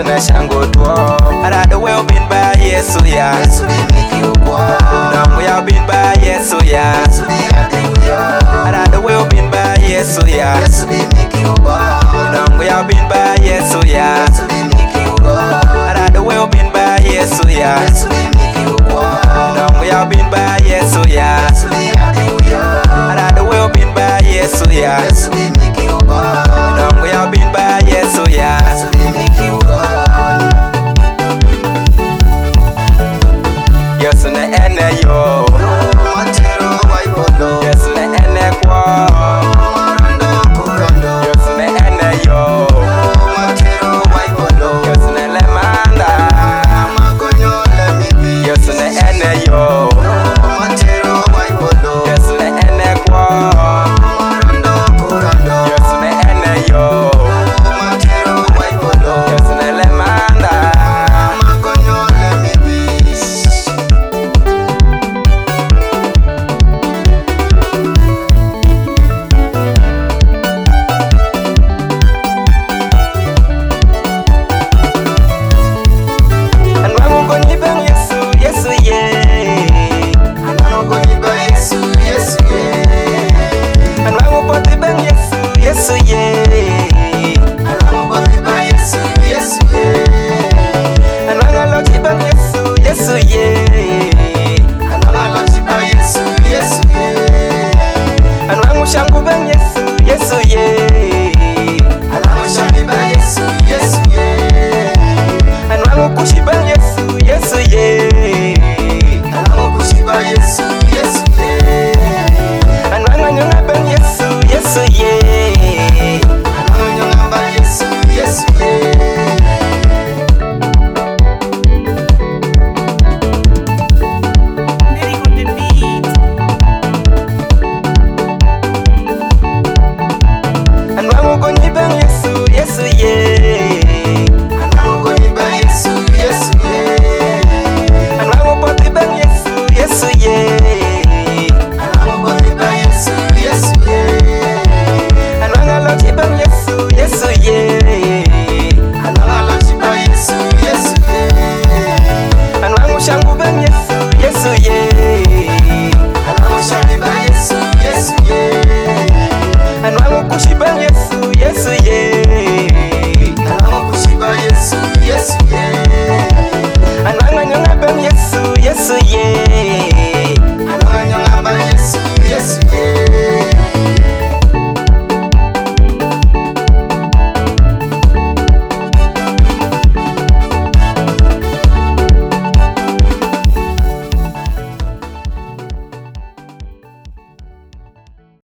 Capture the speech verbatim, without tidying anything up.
Yesu na shango tuo. Ara the way been by Yesu ya. Yesu be make you walk. Now we have been by Yesu ya. Yesu be hallelujah. Ara the way been by Yesu ya. Yesu be make you walk. Now we have been by Yesu ya.